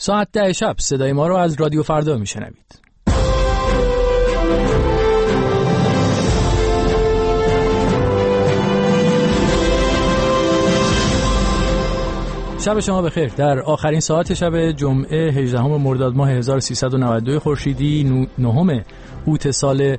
ساعت 10 شب صدای ما رو از رادیو فردا میشنوید. شب شما بخیر. در آخرین ساعت شب جمعه 18 مرداد ماه 1392 خورشیدی 9 اوت سال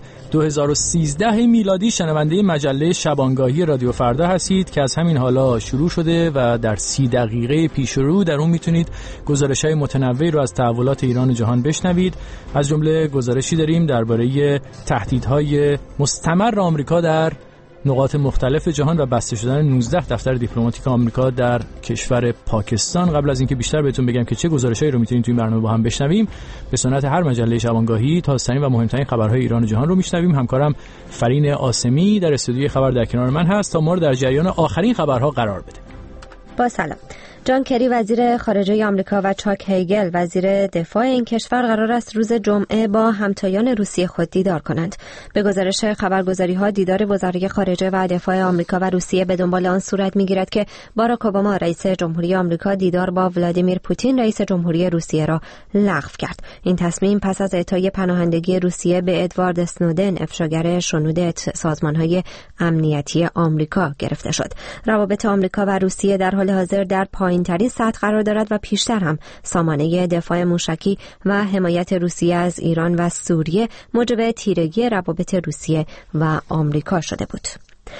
2013 میلادی شنونده مجله شبانگاهی رادیو فردا هستید که از همین حالا شروع شده و در 30 دقیقه پیش رو در اون میتونید گزارش‌های متنوعی رو از تحولات ایران و جهان بشنوید. از جمله گزارشی داریم درباره تهدیدهای مستمر آمریکا در نقاط مختلف جهان و بسته شدن 19 دفتر دیپلماتیک آمریکا در کشور پاکستان. قبل از اینکه بیشتر بهتون بگم که چه گزارشایی رو میتونید تو این برنامه با هم بشنویم، به سنت هر مجله شبانگاهی تازه‌ترین و مهمترین خبرهای ایران و جهان رو میشنویم. همکارم فرین آسمی در استودیوی خبر در کنار من هست تا ما رو در جریان آخرین خبرها قرار بده. با سلام. جان کری وزیر خارجه آمریکا و چاک هیگل وزیر دفاع این کشور قرار است روز جمعه با همتایان روسیه خود دیدار کنند. به گزارش خبرگزاری‌ها دیدار وزرای خارجه و دفاع آمریکا و روسیه به دنبال آن صورت می‌گیرد که باراک اوباما رئیس جمهوری آمریکا دیدار با ولادیمیر پوتین رئیس جمهوری روسیه را لغو کرد. این تصمیم پس از اعطای پناهندگی روسیه به ادوارد اسنودن، افشاگر شنود سازمان‌های امنیتی آمریکا گرفته شد. روابط آمریکا و روسیه در حال حاضر در پایین‌ترین سطح قرار دارد و پیشتر هم سامانه دفاع موشکی و حمایت روسیه از ایران و سوریه موجب تیرگی روابط روسیه و آمریکا شده بود.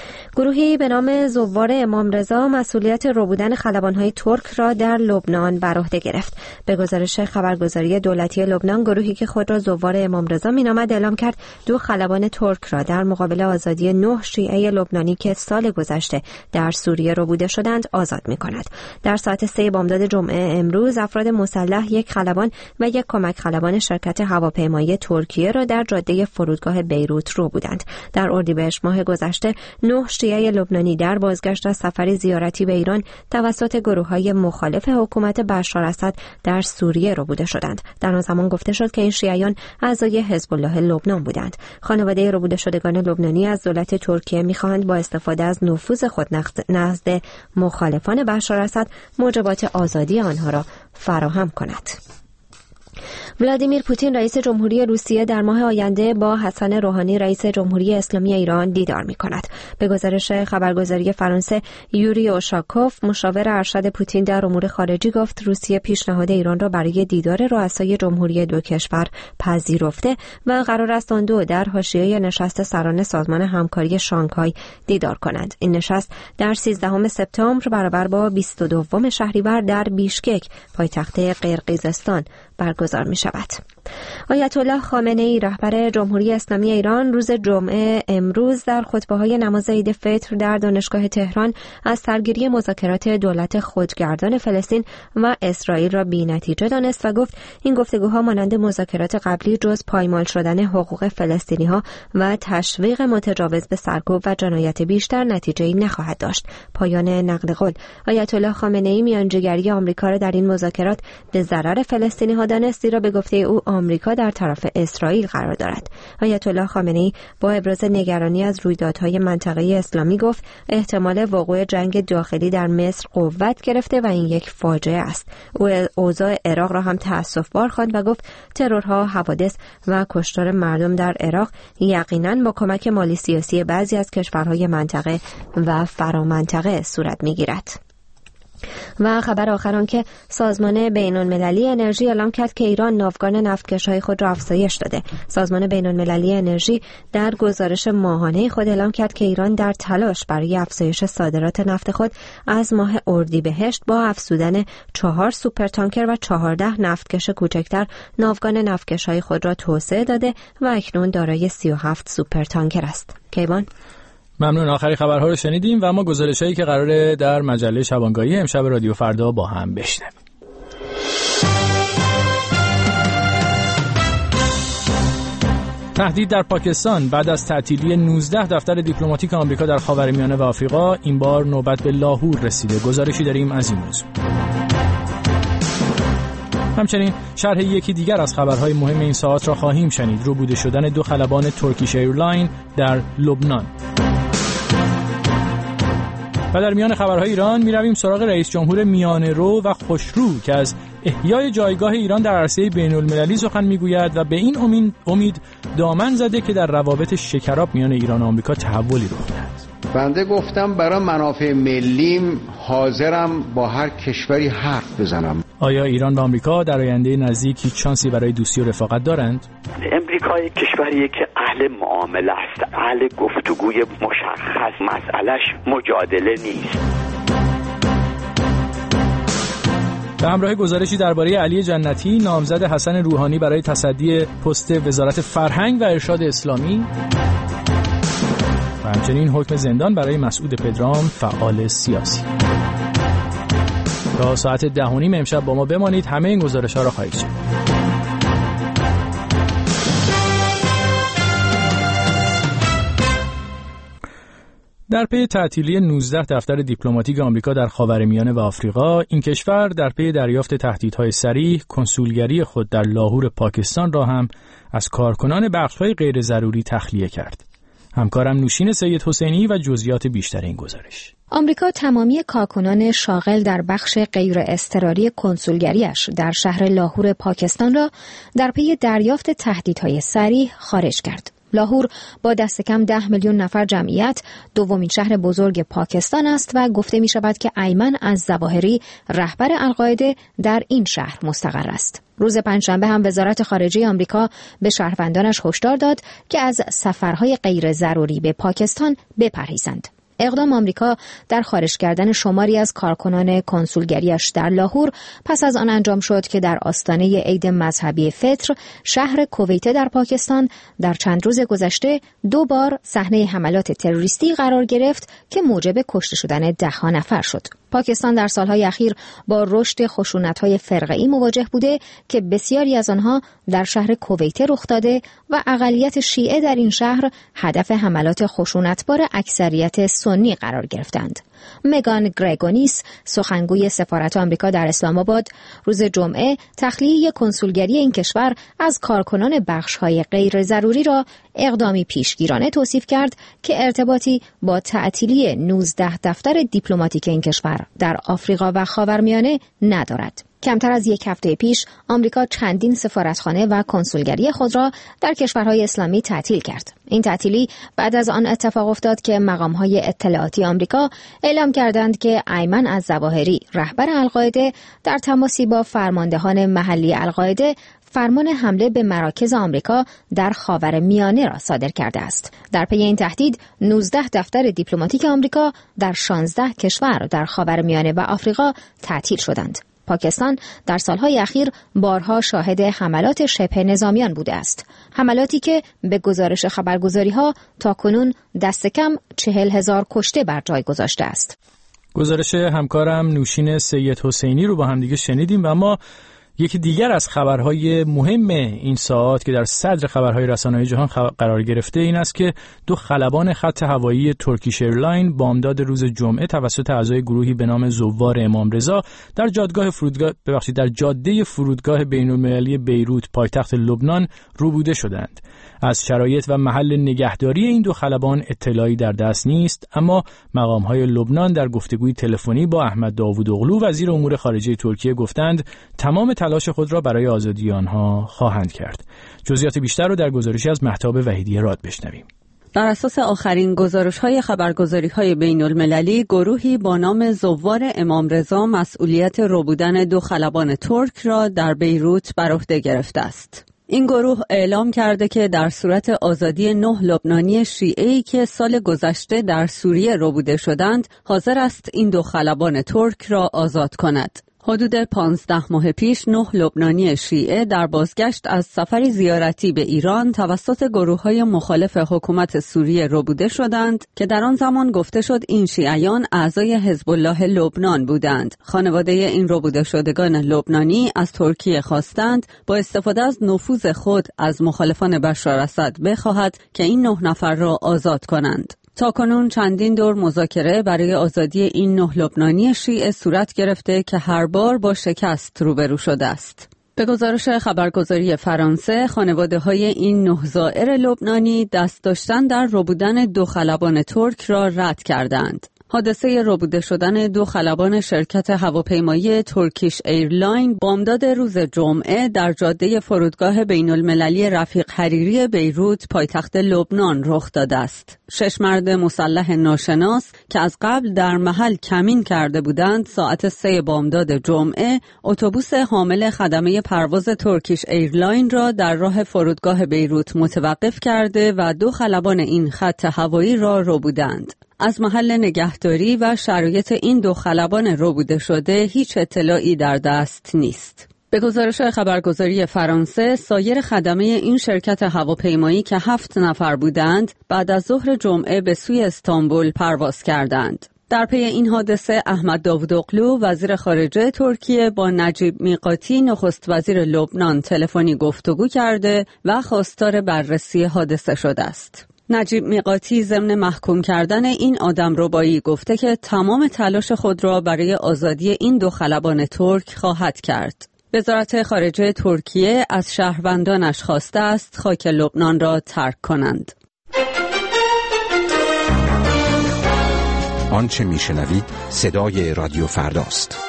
گروهی به نام زوار امام رضا مسئولیت ربودن خلبان‌های ترک را در لبنان بر عهده گرفت. به گزارش خبرگزاری دولتی لبنان، گروهی که خود را زوار امام رضا می‌نامد اعلام کرد 2 خلبان ترک را در مقابل آزادی 9 شیعه لبنانی که سال گذشته در سوریه ربوده شدند آزاد می‌کند. در ساعت 3 بامداد جمعه امروز افراد مسلح 1 خلبان و 1 کمک خلبان شرکت هواپیمایی ترکیه را در جاده فرودگاه بیروت ربودند. در اردیبهشت ماه گذشته 9 شیعه لبنانی در بازگشت از سفر زیارتی به ایران توسط گروه‌های مخالف حکومت بشار اسد در سوریه ربوده شدند. در آن زمان گفته شد که این شیعیان اعضای حزب الله لبنان بودند. خانواده ربوده شدگان لبنانی از دولت ترکیه می‌خواهند با استفاده از نفوذ خود نزد مخالفان بشار اسد موجبات آزادی آنها را فراهم کند. ولادیمیر پوتین رئیس جمهوری روسیه در ماه آینده با حسن روحانی رئیس جمهوری اسلامی ایران دیدار می‌کند. به گزارش خبرگزاری فرانسه، یوری اوشاکوف مشاور ارشد پوتین در امور خارجی گفت روسیه پیشنهاد ایران را برای دیدار رؤسای جمهوری دو کشور پذیرفته و قرار است آن دو در حاشیه نشست سران سازمان همکاری شانگهای دیدار کنند. این نشست در 13 سپتامبر برابر با 22 شهریور در بیشکک پایتخت قرقیزستان برگزار می شود. آیت الله خامنه ای رهبر جمهوری اسلامی ایران روز جمعه امروز در خطبه‌های نماز عید فطر در دانشگاه تهران از سرگیری مذاکرات دولت خودگردان فلسطین و اسرائیل را بی‌نتیجه دانست و گفت این گفتگوها مانند مذاکرات قبلی جز پایمال شدن حقوق فلسطینی‌ها و تشویق متجاوز به سرکوب و جنایت بیشتر نتیجه‌ای نخواهد داشت. پایان نقل قول آیت الله خامنه ای میانجیگری آمریکا را در این مذاکرات به ضرر فلسطینی‌ها دانست، زیرا به گفته او آمریکا در طرف اسرائیل قرار دارد. آیت الله خامنه ای با ابراز نگرانی از رویدادهای منطقه اسلامی گفت احتمال وقوع جنگ داخلی در مصر قوت گرفته و این یک فاجعه است. او اوضاع عراق را هم تأسف‌بار خواند و گفت ترورها، حوادث و کشتار مردم در عراق یقیناً با کمک مالی سیاسی بعضی از کشورهای منطقه و فرامنطقه صورت می‌گیرد. و خبر آخران که سازمان بین‌المللی انرژی اعلام کرد که ایران ناوگان نفتکش‌های خود را افزایش داده. سازمان بین‌المللی انرژی در گزارش ماهانه خود اعلام کرد که ایران در تلاش برای افزایش صادرات نفت خود از ماه اردیبهشت با افزودن 4 سوپرتانکر و 14 نفتکش کوچکتر ناوگان نفتکش‌های خود را توسعه داده و اکنون دارای 37 سوپرتانکر است. کیوان ممنون. آخری خبرها رو شنیدیم و اما گزارشایی که قراره در مجله شبانگاهی امشب رادیو فردا با هم بشنویم. تهدید در پاکستان بعد از تعطیلی 19 دفتر دیپلماتیک آمریکا در خاورمیانه و آفریقا این بار نوبت به لاهور رسیده. گزارشی داریم از این موضوع. همچنین شرح یکی دیگر از خبرهای مهم این ساعت را خواهیم شنید. ربوده شدن 2 خلبان ترکیش ایرلاین در لبنان. و در میان خبرهای ایران میرویم سراغ رئیس جمهور میانه‌رو و خوشرو که از احیای جایگاه ایران در عرصه بین‌المللی سخن میگوید و به این امید دامن زده که در روابط شکراب میان ایران و آمریکا تحولی رخ دهد. بنده گفتم برای منافع ملیم حاضرم با هر کشوری حرف بزنم. آیا ایران و آمریکا در آینده نزدیک هیچ شانسی برای دوستی و رفاقت دارند؟ امریکا یک کشوریه که اهل معامله است، اهل گفتگوی مشخص، مسئلهش مجادله نیست. به همراه گزارشی درباره علی جنتی نامزد حسن روحانی برای تصدی پست وزارت فرهنگ و ارشاد اسلامی و همچنین حکم زندان برای مسعود پدرام فعال سیاسی. تا ساعت 10:30 امشب با ما بمانید، همه این گزارش‌ها را خواهید شنید. در پی تعطیلی 19 دفتر دیپلماتیک آمریکا در خاورمیانه و آفریقا، این کشور در پی دریافت تهدیدهای صریح کنسولگری خود در لاهور پاکستان را هم از کارکنان بخش‌های غیر ضروری تخلیه کرد. همکارم نوشین سید حسینی و جزئیات بیشتر این گزارش. آمریکا تمامی کارکنان شاغل در بخش غیر اضطراری کنسولگریش در شهر لاهور پاکستان را در پی دریافت تهدیدهای صریح خارج کرد. لاهور با دست کم 10 میلیون نفر جمعیت دومین شهر بزرگ پاکستان است و گفته می شود که ایمن الظواهری رهبر القاعده در این شهر مستقر است. روز پنجشنبه هم وزارت خارجه آمریکا به شهروندانش هشدار داد که از سفرهای غیر ضروری به پاکستان بپرهیزند. اقدام آمریکا در خارج کردن شماری از کارکنان کنسولگریش در لاهور پس از آن انجام شد که در آستانه عید مذهبی فطر شهر کویت در پاکستان در چند روز گذشته 2 بار صحنه حملات تروریستی قرار گرفت که موجب کشته شدن 10 نفر شد. پاکستان در سالهای اخیر با رشد خشونت‌های فرقه‌ای مواجه بوده که بسیاری از آنها در شهر کویت رخ داده و اقلیت شیعه در این شهر هدف حملات خشونتبار اکثریت سنی قرار گرفتند. مگان گرگونیس، سخنگوی سفارت آمریکا در اسلام آباد، روز جمعه تخلیه کنسولگری این کشور از کارکنان بخش‌های غیر ضروری را اقدامی پیشگیرانه توصیف کرد که ارتباطی با تعطیلی 19 دفتر دیپلماتیک این کشور در آفریقا و خاورمیانه ندارد. کمتر از 1 هفته پیش آمریکا چندین سفارتخانه و کنسولگری خود را در کشورهای اسلامی تعطیل کرد. این تعطیلی بعد از آن اتفاق افتاد که مقام‌های اطلاعاتی آمریکا اعلام کردند که ایمن الظواهری رهبر القاعده در تماسی با فرماندهان محلی القاعده فرمان حمله به مراکز آمریکا در خاورمیانه را صادر کرده است. در پی این تهدید 19 دفتر دیپلماتیک آمریکا در 16 کشور در خاورمیانه و آفریقا تعطیل شدند. پاکستان در سالهای اخیر بارها شاهد حملات شبه نظامیان بوده است. حملاتی که به گزارش خبرگزاری‌ها تاکنون دست کم 40,000 کشته بر جای گذاشته است. گزارش همکارم نوشین سید حسینی رو با هم دیگه شنیدیم و اما یکی دیگر از خبرهای مهم این ساعت که در صدر خبرهای رسانه‌های جهان قرار گرفته این است که 2 خلبان خط هوایی ترکیش ایرلاین بامداد روز جمعه توسط اعضای گروهی به نام زوار امام رضا در جاده فرودگاه بین‌المللی بیروت پایتخت لبنان روبوده شدند. از شرایط و محل نگهداری این 2 خلبان اطلاعی در دست نیست، اما مقام‌های لبنان در گفتگوی تلفنی با احمد داوودوغلو وزیر امور خارجه ترکیه گفتند تمام تلاش خود را برای آزادی آنها خواهند کرد. جزئیات بیشتر را در گزارشی از مهتاب وحیدی راد بشنویم. بر اساس آخرین گزارش‌های خبرگزاری‌های بین‌المللی، گروهی با نام زوار امام رضا مسئولیت ربودن 2 خلبان ترک را در بیروت بر عهده گرفته است. این گروه اعلام کرده که در صورت آزادی 9 لبنانی شیعه‌ای که سال گذشته در سوریه ربوده شدند، حاضر است این 2 خلبان ترک را آزاد کند. حدود 15 ماه پیش 9 لبنانی شیعه در بازگشت از سفری زیارتی به ایران توسط گروه‌های مخالف حکومت سوریه ربوده شدند که در آن زمان گفته شد این شیعیان اعضای حزب الله لبنان بودند. خانواده این ربوده شدگان لبنانی از ترکیه خواستند با استفاده از نفوذ خود از مخالفان بشار اسد بخواهد که این 9 نفر را آزاد کنند. تاکنون چندین دور مذاکره برای آزادی این 9 لبنانی شیعه صورت گرفته که هر بار با شکست روبرو شده است. به گزارش خبرگزاری فرانسه، خانواده‌های این 9 زائر لبنانی دست داشتن در ربودن 2 خلبان ترک را رد کردند. حادثه ربوده شدن 2 خلبان شرکت هواپیمایی ترکیش ایرلاین بامداد روز جمعه در جاده فرودگاه بین‌المللی رفیق حریری بیروت پایتخت لبنان رخ داده است. 6 مرد مسلح ناشناس که از قبل در محل کمین کرده بودند ساعت 3 بامداد جمعه اتوبوس حامل خدمه پرواز ترکیش ایرلاین را در راه فرودگاه بیروت متوقف کرده و 2 خلبان این خط هوایی را ربودند. از محل نگهداری و شرایط این 2 خلبان ربوده شده هیچ اطلاعی در دست نیست. به گزارش خبرگزاری فرانسه، سایر خدمه این شرکت هواپیمایی که 7 نفر بودند، بعد از ظهر جمعه به سوی استانبول پرواز کردند. در پی این حادثه احمد داوودوغلو وزیر خارجه ترکیه با نجیب میقاتی نخست وزیر لبنان تلفنی گفتگو کرده و خواستار بررسی حادثه شده است. نجیب میقاتی ضمن محکوم کردن این آدمربایی گفته که تمام تلاش خود را برای آزادی این 2 خلبان ترک خواهد کرد. وزارت خارجه ترکیه از شهروندانش خواسته است خاک لبنان را ترک کنند. آنچه میشنوید صدای رادیو فرداست.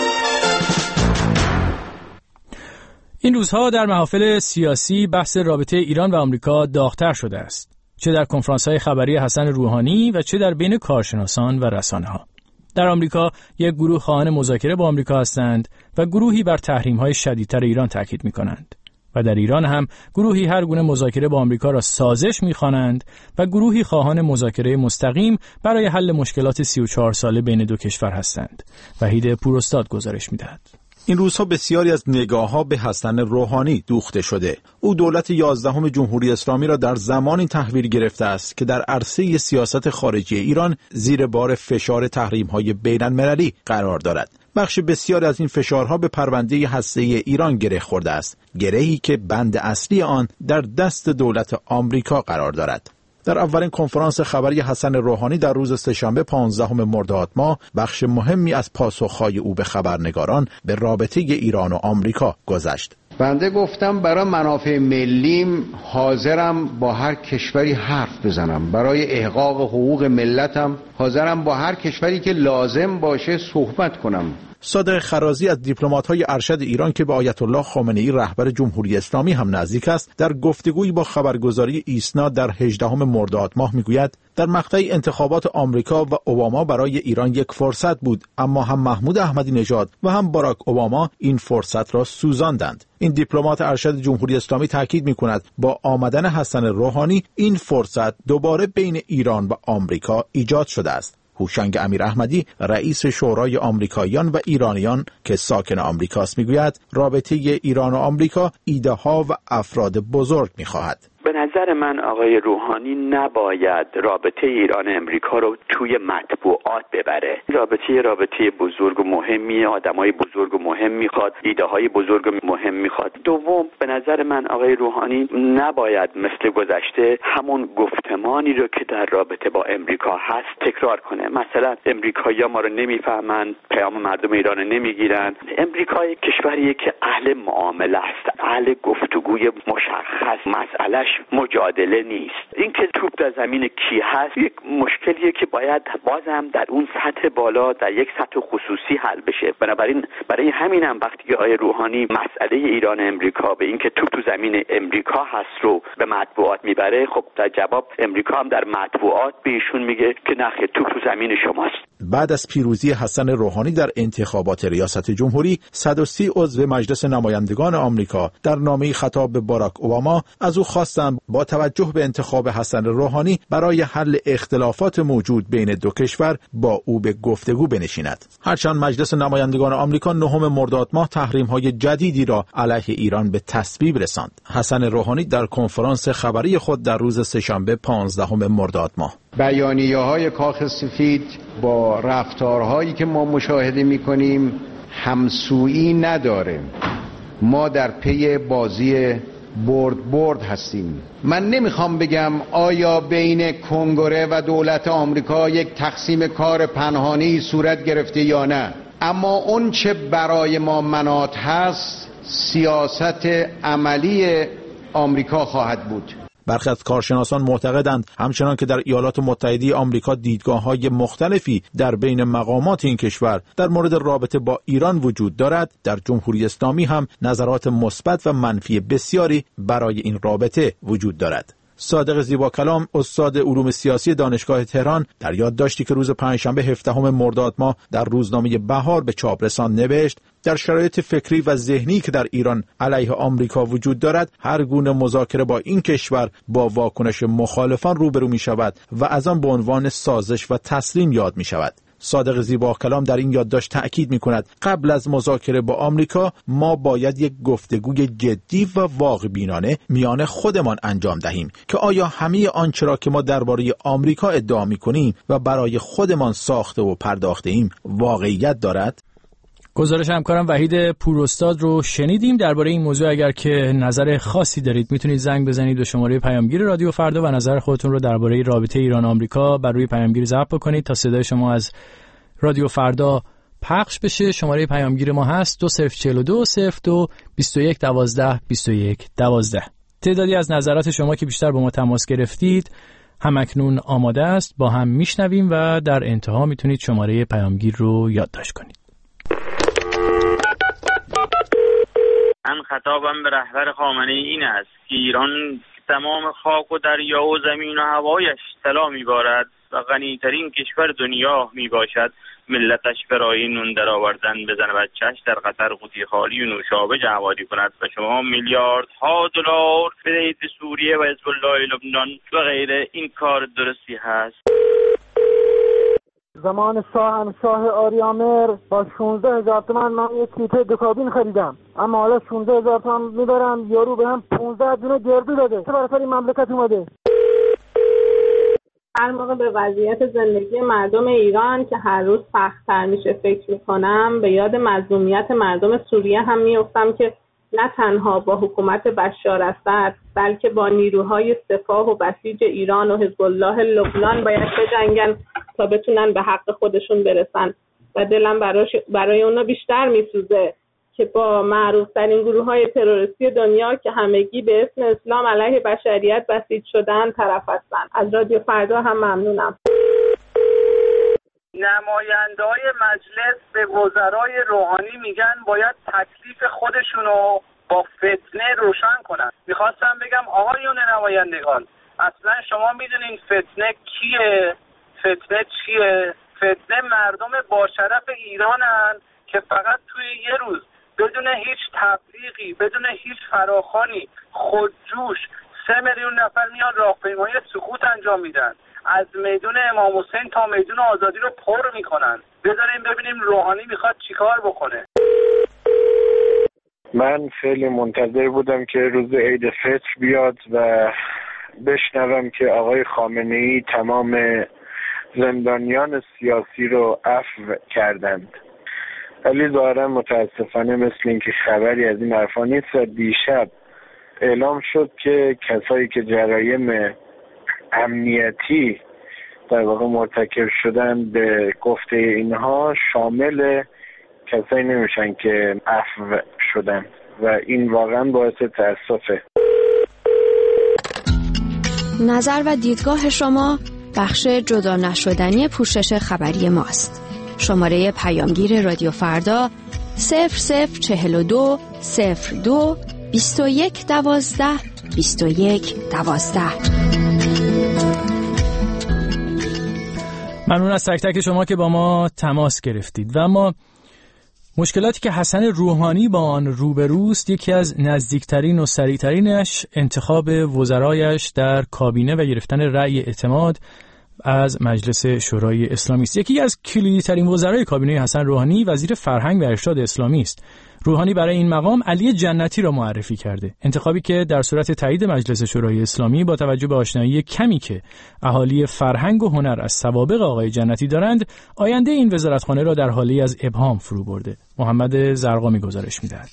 این روزها در محافل سیاسی بحث رابطه ایران و آمریکا داغ‌تر شده است، چه در کنفرانس‌های خبری حسن روحانی و چه در بین کارشناسان و رسانه‌ها. در آمریکا یک گروه خواهان مذاکره با آمریکا هستند و گروهی بر تحریم‌های شدیدتر ایران تاکید می‌کنند. و در ایران هم گروهی هر گونه مذاکره با آمریکا را سازش می‌خوانند و گروهی خواهان مذاکره مستقیم برای حل مشکلات 34 ساله بین 2 کشور هستند. وحید پوراستاد گزارش می‌دهد. این روزها بسیاری از نگاه‌ها به حسن روحانی دوخته شده. او دولت 11 جمهوری اسلامی را در زمانی تحویل گرفته است که در عرصه سیاست خارجی ایران زیر بار فشار تحریم‌های بین‌المللی قرار دارد. بخش بسیار از این فشارها به پرونده هسته‌ای ایران گره خورده است، گرهی که بند اصلی آن در دست دولت آمریکا قرار دارد. در اولین کنفرانس خبری حسن روحانی در روز سه‌شنبه 15 مرداد ماه بخش مهمی از پاسخهای او به خبرنگاران به رابطه ایران و آمریکا گذشت. بنده گفتم برای منافع ملیم حاضرم با هر کشوری حرف بزنم، برای احقاق حقوق ملتم حاضرم با هر کشوری که لازم باشه صحبت کنم. صادق خرازی از دیپلمات‌های ارشد ایران که به آیت الله خامنه‌ای رهبر جمهوری اسلامی هم نزدیک است، در گفتگویی با خبرگزاری ایسنا در 18 مرداد ماه میگوید در مقطع انتخابات آمریکا و اوباما برای ایران یک فرصت بود، اما هم محمود احمدی نژاد و هم باراک اوباما این فرصت را سوزاندند. این دیپلمات ارشد جمهوری اسلامی تاکید می‌کند با آمدن حسن روحانی این فرصت دوباره بین ایران و آمریکا ایجاد شده است. هوشنگ امیراحمدی رئیس شورای آمریکاییان و ایرانیان که ساکن آمریکاست میگوید رابطه ایران و آمریکا ایده‌ها و افراد بزرگ می‌خواهد. به نظر من آقای روحانی نباید رابطه ایران امریکا رو توی مطبوعات ببره. رابطه بزرگ و مهمی، آدمای بزرگ و مهم میخواد، ایده های بزرگ و مهم میخواد. دوم، به نظر من آقای روحانی نباید مثل گذشته همون گفتمانی رو که در رابطه با امریکا هست تکرار کنه. مثلا امریکایی‌ها ما رو نمیفهمن، پیام مردم ایران رو نمیگیرن. امریکا کشوریه که اهل معامله است، اهل گفتگوی مشخص، مسئلهش مجادله نیست. اینکه توپ در زمین کی هست یک مشکلیه که باید بازم در اون سطح بالا، در یک سطح خصوصی حل بشه. بنابراین برای همینم وقتی که آقای روحانی مسئله ایران امریکا به اینکه توپ تو زمین امریکا هست رو به مطبوعات میبره، خب در جواب امریکا هم در مطبوعات به ایشون میگه که نه، توپ تو زمین شماست. بعد از پیروزی حسن روحانی در انتخابات ریاست جمهوری، 130 عضو مجلس نمایندگان آمریکا در نامه‌ای خطاب به باراک اوباما از او خواستند با توجه به انتخاب حسن روحانی برای حل اختلافات موجود بین 2 کشور با او به گفتگو بنشیند. هرچند مجلس نمایندگان آمریکا 9 مرداد ماه تحریم‌های جدیدی را علیه ایران به تصویب رساند. حسن روحانی در کنفرانس خبری خود در روز سه‌شنبه 15 مرداد ماه بیانیه‌های کاخ سفید با رفتارهایی که ما مشاهده می‌کنیم همسویی نداره. ما در پی بازی برد هستیم. من نمیخوام بگم آیا بین کنگره و دولت آمریکا یک تقسیم کار پنهانی صورت گرفته یا نه، اما اون چه برای ما مناط هست سیاست عملی آمریکا خواهد بود. برخی از کارشناسان معتقدند همچنان که در ایالات متحده آمریکا دیدگاه‌های مختلفی در بین مقامات این کشور در مورد رابطه با ایران وجود دارد، در جمهوری اسلامی هم نظرات مثبت و منفی بسیاری برای این رابطه وجود دارد. صادق زیباکلام، استاد علوم سیاسی دانشگاه تهران، در یادداشتی که روز پنجشنبه 17 مرداد ماه در روزنامه بهار به چاپ رساند نوشت: در شرایط فکری و ذهنی که در ایران علیه آمریکا وجود دارد، هر گونه مذاکره با این کشور با واکنش مخالفان روبرو می شود و از آن به عنوان سازش و تسلیم یاد می شود. صادق زیباکلام در این یادداشت تأکید می‌کند قبل از مذاکره با آمریکا ما باید یک گفتگوی جدی و واقع‌بینانه میان خودمان انجام دهیم که آیا همه آنچه را که ما درباره آمریکا ادعا می‌کنیم و برای خودمان ساخته و پرداخته ایم واقعیت دارد؟ گزارش همکارم وحید پوراستاد رو شنیدیم. درباره این موضوع اگر که نظر خاصی دارید میتونید زنگ بزنید به شماره پیامگیر رادیو فردا و نظر خودتون رو درباره رابطه ایران آمریکا بر روی پیامگیر ضبط بکنید تا صدای شما از رادیو فردا پخش بشه. شماره پیامگیر ما هست 2042 02 21 12 21 12. تعدادی از نظرات شما که بیشتر با ما تماس گرفتید همکنون آماده است، با هم میشنویم و در انتها میتونید شماره پیامگیر رو یادداشت کنید. من خطابم به رهبر خامنه‌ای این است که ایران تمام خاک و دریا و زمین و هوایش طلا می‌بارد و غنی‌ترین کشور دنیا میباشد. ملتش برای نون در آوردن بزن بچه‌اش در قطر قوطی خالی و نوشابه جمع‌آوری کند و شما میلیاردها دلار بدهید به سوریه و حزب الله لبنان و غیره. این کار درستی هست؟ زمان شاه آریامر با 16,000 تومان من یک کیته دکابین خریدم، اما حالا 16,000 تومان میبرم یارو به هم 15 دونه گردو داده. چه برای این مملکت اومده؟ هر موقع به وضعیت زندگی مردم ایران که هر روز سخت‌تر میشه فکر میکنم، به یاد مظلومیت مردم سوریه هم میافتم که نه تنها با حکومت بشار اسد بلکه با نیروهای سپاه و بسیج ایران و حزب الله لبنان باید بجنگن تا بتونن به حق خودشون برسن و دلم برای اونا بیشتر میسوزه که با معروف‌ترین گروه‌های تروریستی دنیا که همگی به اسم اسلام علیه بشریت بسیج شدن طرف هستن. از رادیو فردا هم ممنونم. نماینده‌های مجلس به وزرای روحانی میگن باید تکلیف خودشونو با فتنه روشن کنن. میخواستم بگم آقایون نمایندگان، اصلا شما میدونین فتنه کیه؟ فتنه چیه؟ فتنه مردم با شرف ایرانن که فقط توی یه روز بدون هیچ تبلیغی، بدون هیچ فراخوانی، خودجوش 3 میلیون نفر میان راهپیمایی سکوت انجام میدن، از میدون امام حسین تا میدون آزادی رو پر میکنن. بذاریم ببینیم روحانی میخواد چیکار بکنه. من خیلی منتظر بودم که روز عید فطر بیاد و بشنوم که آقای خامنه‌ای تمام زندانیان سیاسی رو عفو کردند، ولی ظاهرا متاسفانه مثل اینکه خبری از این حرفا نیست و دیشب اعلام شد که کسایی که جرایم امنیتی در واقع مرتکب شدن به گفته اینها شامل کسایی نمیشن که عفو شدن و این واقعا باعث تأسفه. نظر و دیدگاه شما بخش جدا نشدنی پوشش خبری ماست. شماره پیامگیر رادیو فردا 0042 02 21 12 21 12. ممنون از تک تک شما که با ما تماس گرفتید. و اما مشکلاتی که حسن روحانی با آن روبروست، یکی از نزدیکترین و سریعترینش انتخاب وزرایش در کابینه و گرفتن رأی اعتماد از مجلس شورای اسلامی است. یکی از کلیدی ترین وزرای کابینه حسن روحانی وزیر فرهنگ و ارشاد اسلامی است. روحانی برای این مقام علی جنتی را معرفی کرده. انتخابی که در صورت تایید مجلس شورای اسلامی با توجه به آشنایی کمی که اهالی فرهنگ و هنر از سوابق آقای جنتی دارند، آینده این وزارتخانه را در حالی از ابهام فرو برده. محمد زرقامی گزارش می‌دهد.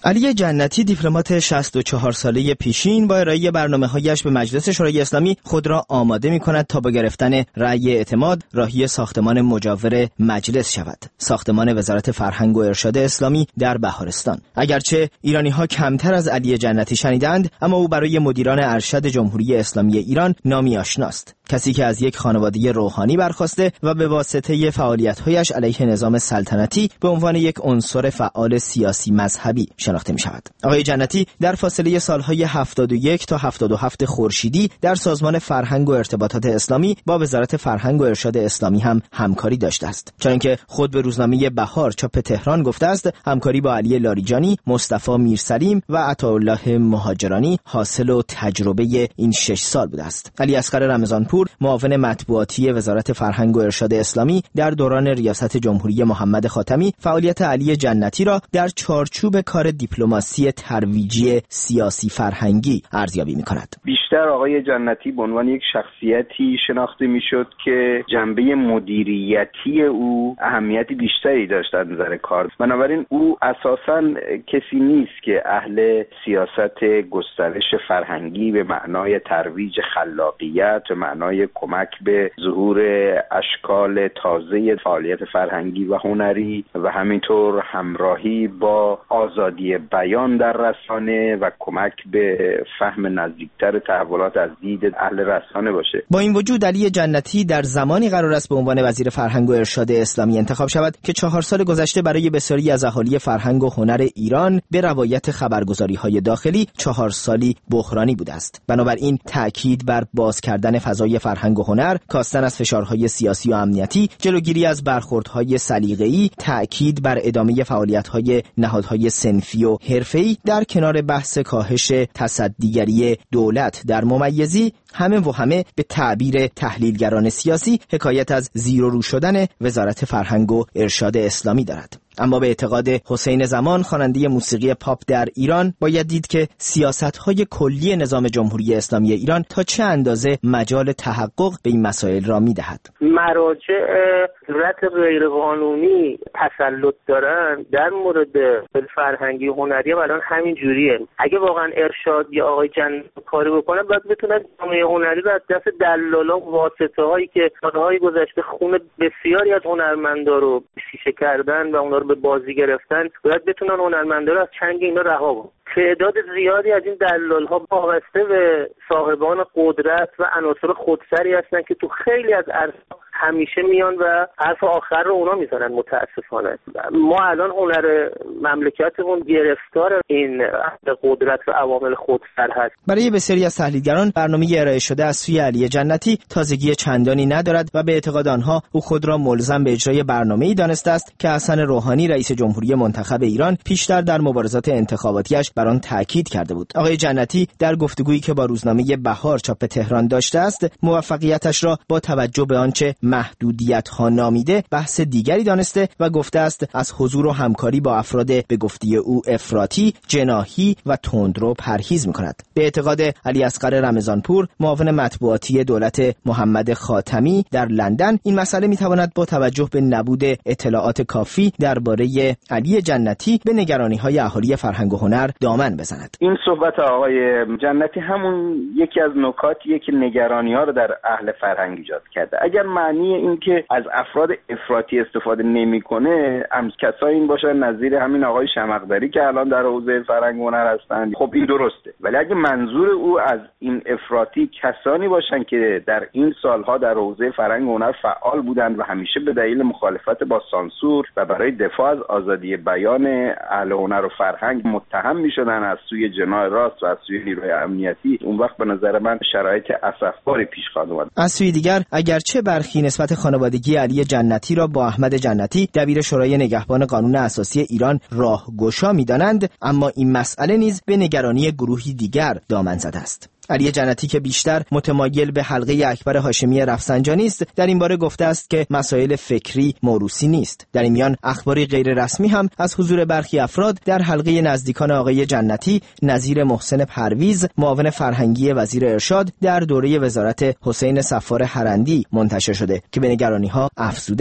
علی جنتی دیپلمات 64 ساله پیشین با ارائه برنامه‌هایش به مجلس شورای اسلامی خود را آماده می‌کند تا با گرفتن رأی اعتماد راهی ساختمان مجاور مجلس شود، ساختمان وزارت فرهنگ و ارشاد اسلامی در بهارستان. اگرچه ایرانی‌ها کمتر از علی جنتی شنیدند، اما او برای مدیران ارشد جمهوری اسلامی ایران نامی آشناست، کسی که از یک خانواده روحانی برخاسته و به واسطه فعالیت‌هایش علیه نظام سلطنتی به عنوان یک عنصر فعال سیاسی مذهبی شناخته می‌شود. آقای جنتی در فاصله سال‌های 71 تا 77 خورشیدی در سازمان فرهنگ و ارتباطات اسلامی با وزارت فرهنگ و ارشاد اسلامی هم همکاری داشته است، چنانکه خود به روزنامه بهار چاپ تهران گفته است همکاری با علی لاریجانی، مصطفی میرسلیم و عطاالله مهاجرانی حاصل و تجربه این 6 سال بوده است. علی اصغر رمضانپور، معاون مطبوعاتی وزارت فرهنگ و ارشاد اسلامی در دوران ریاست جمهوری محمد خاتمی، فعالیت علی جنتی را در چارچوب کار دیپلماسی ترویجی سیاسی فرهنگی ارزیابی می‌کند. بیشتر آقای جنتی به عنوان یک شخصیتی شناخته میشد که جنبه مدیریتی او اهمیت بیشتری داشت از نظر کار. بنابراین او اساساً کسی نیست که اهل سیاست گسترش فرهنگی به معنای ترویج خلاقیت، به معنای کمک به ظهور اشکال تازه فعالیت فرهنگی و هنری و همینطور همراهی با آزادی بیان در رسانه و کمک به فهم نزدیکتر تحولات از دید اهل رسانه باشه. با این وجود علی جنتی در زمانی قرار است به عنوان وزیر فرهنگ و ارشاد اسلامی انتخاب شود که 4 سال گذشته برای بسیاری از اهالی فرهنگ و هنر ایران به روایت خبرگزاری‌های داخلی 4 سالی بحرانی بوده است. بنابراین تأکید بر باز کردن فضای فرهنگ و هنر، کاستن از فشارهای سیاسی و امنیتی، جلوگیری از برخوردهای سلیقه‌ای، تأکید بر ادامه فعالیت‌های نهادهای صنفی و حرفه‌ای در کنار بحث کاهش تصدیگری دولت در ممیزی، همه به تعبیر تحلیلگران سیاسی حکایت از زیر و رو شدن وزارت فرهنگ و ارشاد اسلامی دارد. اما به اعتقاد حسین زمان، خواننده موسیقی پاپ در ایران، باید دید که سیاست‌های کلی نظام جمهوری اسلامی ایران تا چه اندازه مجال تحقق به این مسائل را می‌دهد. مراجع صورت غیرقانونی تسلط دارن در مورد فرهنگی و هنری الان همین جوریه. اگه واقعا ارشاد یا آقای جنتی کاری بکنن، باید بتونن جامعه هنری رو از دست دلالا و واسطه‌هایی که سال‌های گذشته خون بسیاری از هنرمندا رو شیشه کردن و اونا رو به بازی گرفتن، باید بتونن هنرمندا رو از چنگ اینا رها کنن. تعداد زیادی از این دلال‌ها وابسته به صاحبان قدرت و عناصر خودسری هستن که تو خیلی از عرصه‌ها همیشه میان و حرف آخر رو اونا میزنن. متاسفانه ما الان هنر مملکتمون گرفتار این قدرت و عوامل خودسر هست. برای بسیاری از تحلیلگران برنامه ارائه شده از سوی علی جنتی تازگی چندانی ندارد و به اعتقاد آنها او خود را ملزم به اجرای برنامه‌ای دانسته است که حسن روحانی رئیس جمهوری منتخب ایران پیشتر در مبارزات انتخاباتیش بر آن تاکید کرده بود. آقای جنتی در گفتگویی که با روزنامه بهار چاپ تهران داشته است، موفقیتش را با توجه به آنچه محدودیت‌ها نامیده بحث دیگری دانسته و گفته است از حضور و همکاری با افراد به گفته او افراطی، جناحی و تندرو پرهیز می‌کند. به اعتقاد علی اصغر رمضانپور، معاون مطبوعاتی دولت محمد خاتمی در لندن، این مسئله می‌تواند با توجه به نبود اطلاعات کافی درباره علی جنتی به نگرانی‌های اهالی فرهنگ و هنر دامن بزند. این صحبت آقای جنتی همون یکی از نکاتیه که نگرانی‌ها رو در اهل فرهنگ ایجاد کرده. اگر معنی این که از افراد افراطی استفاده نمی‌کنه، کسایی این باشه نظیر همین آقای شمقدری که الان در حوزه فرهنگ و هنر هستن، خب این درسته. ولی اگه منظور او از این افراطی کسانی باشن که در این سالها در حوزه فرهنگ و هنر فعال بودند و همیشه به دلیل مخالفت با سانسور و برای دفاع از آزادی بیان اهل هنر و فرهنگ متهم می‌شدن از سوی جناح راست و از سوی نیروی امنیتی، اون وقت به نظر من شرایط اسفباری پیش خواهد اومد. از سوی دیگر اگرچه برخی نسبت خانوادگی علی جنتی را با احمد جنتی دبیر شورای نگهبان قانون اساسی ایران راهگشا می‌دانند، اما این مسئله نیز به نگرانی گروهی دیگر دامن زده است. علی جنتی که بیشتر متمایل به حلقه اکبر هاشمی رفسنجانی است، در این باره گفته است که مسائل فکری موروثی نیست. در این میان اخباری غیر رسمی هم از حضور برخی افراد در حلقه نزدیکان آقای جنتی نظیر محسن پرویز، معاون فرهنگی وزیر ارشاد، در دوره وزارت حسین صفار حرندی منتشر شده که به نگرانی‌ها افزوده است.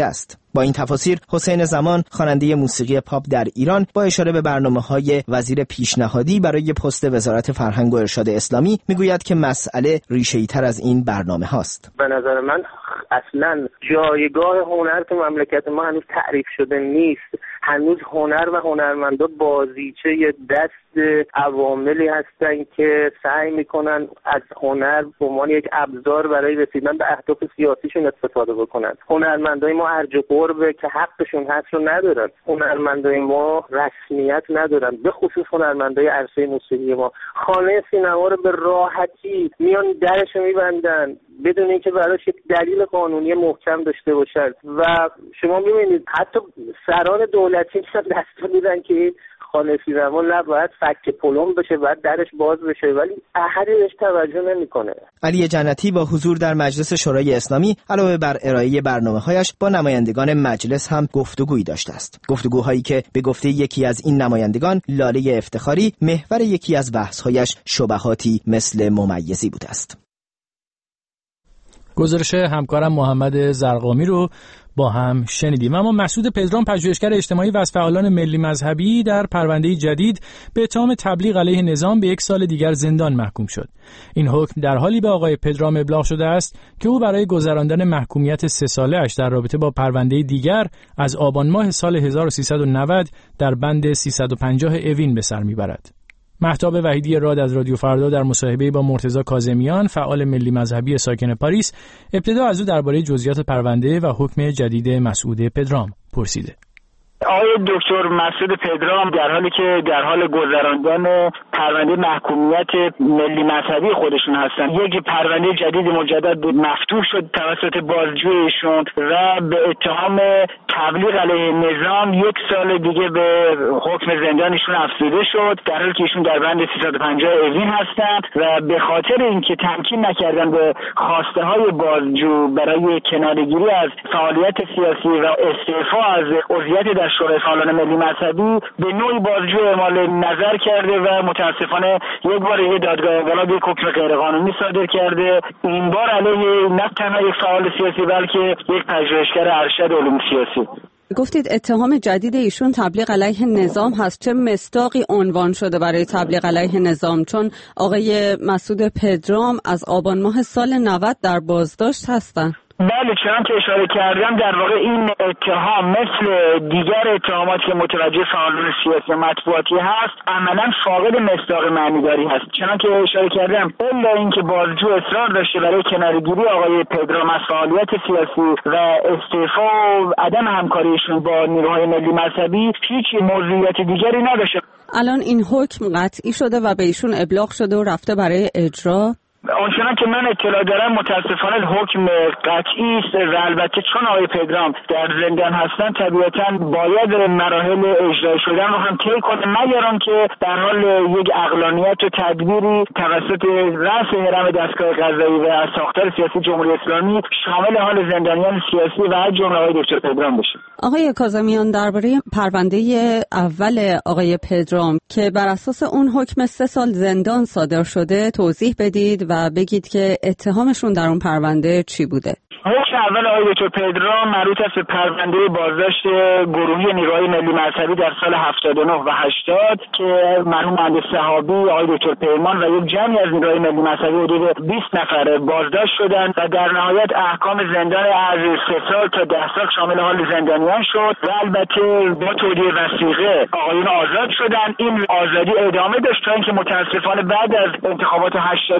با این تفاسیر حسین زمان خواننده موسیقی پاپ در ایران با اشاره به برنامه‌های وزیر پیشنهادی برای پست وزارت فرهنگ و ارشاد اسلامی میگوید که مسئله ریشه‌ای‌تر از این برنامه هاست. به نظر من اصلا جایگاه هنر تو مملکت ما هنوز تعریف شده نیست. هنوز هنر و هنرمندا بازیچه دست عواملی هستن که سعی میکنن از هنر به عنوان یک ابزار برای رسیدن به اهداف سیاسیشون استفاده بکنن. هنرمندای ما ارج و قربه که حقشون هست رو ندارن. هنرمندای ما رسمیت ندارن، به خصوص هنرمندای عرصه موسیقی ما. خانه سینما رو به راحتی میان درش میبندن بدون اینکه براش یک دلیل قانونی محکم داشته باشد. و شما میبینید حتی سران دولتی دستور میدن که خانه سینما نباید فک پلم بشه، باید درش باز بشه، ولی احدی بهش توجه نمیکنه. علی جنتی با حضور در مجلس شورای اسلامی علاوه بر ارائه برنامه‌هایش با نمایندگان مجلس هم گفتگویی داشته است. گفتگوهایی که به گفته یکی از این نمایندگان، لاله افتخاری، محور یکی از بحث‌هایش شبهاتی مثل ممیزی بوده است. گزارش همکارم محمد زرقامی رو با هم شنیدیم. اما مسعود پدرام، پژوهشگر اجتماعی و از فعالان ملی مذهبی، در پرونده جدید به اتهام تبلیغ علیه نظام به 1 سال دیگر زندان محکوم شد. این حکم در حالی به آقای پدرام ابلاغ شده است که او برای گذراندن محکومیت 3 ساله‌اش در رابطه با پرونده دیگر از آبان ماه سال 1390 در بند 350 اوین به سر میبرد. مهتاب وحیدی راد از رادیو فردا در مصاحبه با مرتضی کاظمیان، فعال ملی مذهبی ساکن پاریس، ابتدا از او درباره جزئیات پرونده و حکم جدید مسعود پدرام پرسیده. آقای دکتر مسعود پدرام در حالی که در حال گذراندن پرونده محکومیت ملی مذهبی خودشون هستن، یک پرونده جدید مجدد مفتوح شد توسط بازجویشون و به اتهام تبلیغ علیه نظام 1 سال دیگه به حکم زندانشون افزوده شد، در حالی که ایشون در بند 350 اوین هستند و به خاطر اینکه تمکین نکردن به خواسته های بازجو برای کناره‌گیری از فعالیت سیاسی و استعفا از عضویت در شورای فعالان ملی مذهبی به نوعی بازجو اعمال نظر کرده و متاسفانه یک بار دادگاه بالا یک حکم غیرقانونی صادر کرده. این بار علیه نه تنها یک فعال سیاسی بلکه یک پژوهشگر ارشد علوم سیاسی. گفتید اتهام جدید ایشون تبلیغ علیه نظام هست. چه مصداقی عنوان شده برای تبلیغ علیه نظام؟ چون آقای مسعود پدرام از آبان ماه سال 90 در بازداشت هستن. بله، چون که اشاره کردم در واقع این اتهام مثل دیگر اتهاماتی که متوجه فعالان سیاسی مطبوعاتی هست عملا فاقد مصداق معنیداری هست. چون که اشاره کردم الا اینکه بازجو اصرار داشته برای کناره‌گیری آقای پدرام از فعالیت سیاسی و استعفا و عدم همکاریشون با نیروهای ملی مذهبی هیچ موضوعیت دیگری نداشته. الان این حکم قطعی شده و به ایشون ابلاغ شده و رفته برای اجرا. آنچنان که من اطلاع دارم متاسفانه حکم قطعی است و البته چون آقای پدرام در زندان هستن طبیعتاً باید مراحل اجرا شدن رو هم طی کنه، مگر آنکه در حال یک عقلانیت و تدبیری توسط رأس هرم دستگاه قضایی و ساختار سیاسی جمهوری اسلامی شامل حال زندانیان سیاسی و از جمله آقای دکتر پدرام بشه. آقای کاظمیان، درباره پرونده اول آقای پدرام که بر اساس اون حکم 3 سال زندان صادر شده توضیح بدید و بگید که اتهامشون در اون پرونده چی بوده. حکم اول آقای دکتر پدرام مربوط است به پرونده بازداشت گروهی نیروهای ملی مذهبی در سال 79 و 80 که مرحوم مهندس صحابی، آقای دکتر پیمان و یک جمعی از نیروهای ملی مذهبی حدود 20 نفر بازداشت شدند و در نهایت احکام زندان از 3 سال تا 10 سال شامل حال زندانیان شد و البته با تودیع وثیقه آقایون آزاد شدند. این آزادی ادامه داشت تا اینکه متاسفانه بعد از انتخابات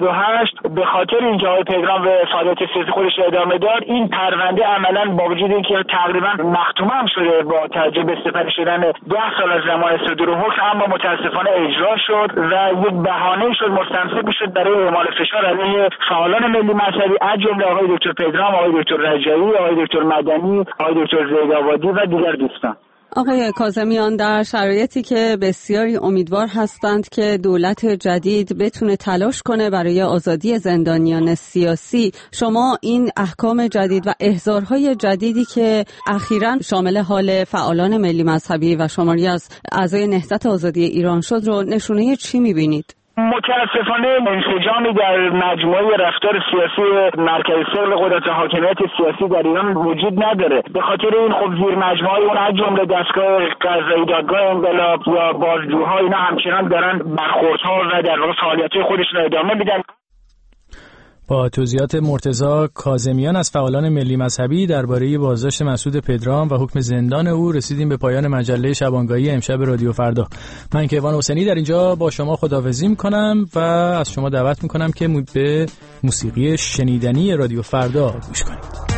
88 به خاطر اینکه آقای پدرام به فعالیت سیاسی خودش ادامه داد، این پرونده عملاً با وجود اینکه تقریبا مختومه هم شده با توجه به سپری شدن 10 سال از زمان صدور حکم، اما متاسفانه اجرا شد و یک بهانه شد مستمسک شد برای اعمال فشار علیه فعالان ملی مذهبی از جمله آقای دکتر پدرام، آقای دکتر رجایی، آقای دکتر مدنی، آقای دکتر زیدآبادی و دیگر دوستان. آقای کاظمیان، در شرایطی که بسیاری امیدوار هستند که دولت جدید بتونه تلاش کنه برای آزادی زندانیان سیاسی، شما این احکام جدید و احضارهای جدیدی که اخیراً شامل حال فعالان ملی مذهبی و شماری از اعضای نهضت آزادی ایران شد رو نشونه چی می‌بینید؟ متاسفانه انسجامی در مجموعه رفتار سیاسی مرکز ثقل قدرت حاکمیت سیاسی در ایران وجود نداره. به خاطر این خب زیر مجموعه اون از جمله دستگاه قضایی، دادگاه انقلاب یا بازجوها اینا همچنان دارن برخوردها و در واقع فعالیت‌های خودشون رو ادامه میدن. با توضیحات مرتضی کاظمیان از فعالان ملی مذهبی درباره بازداشت مسعود پدرام و حکم زندان او رسیدیم به پایان مجله شبانگاهی امشب رادیو فردا. من کیوان حسینی در اینجا با شما خداحافظی میکنم و از شما دعوت میکنم که به موسیقی شنیدنی رادیو فردا گوش کنید.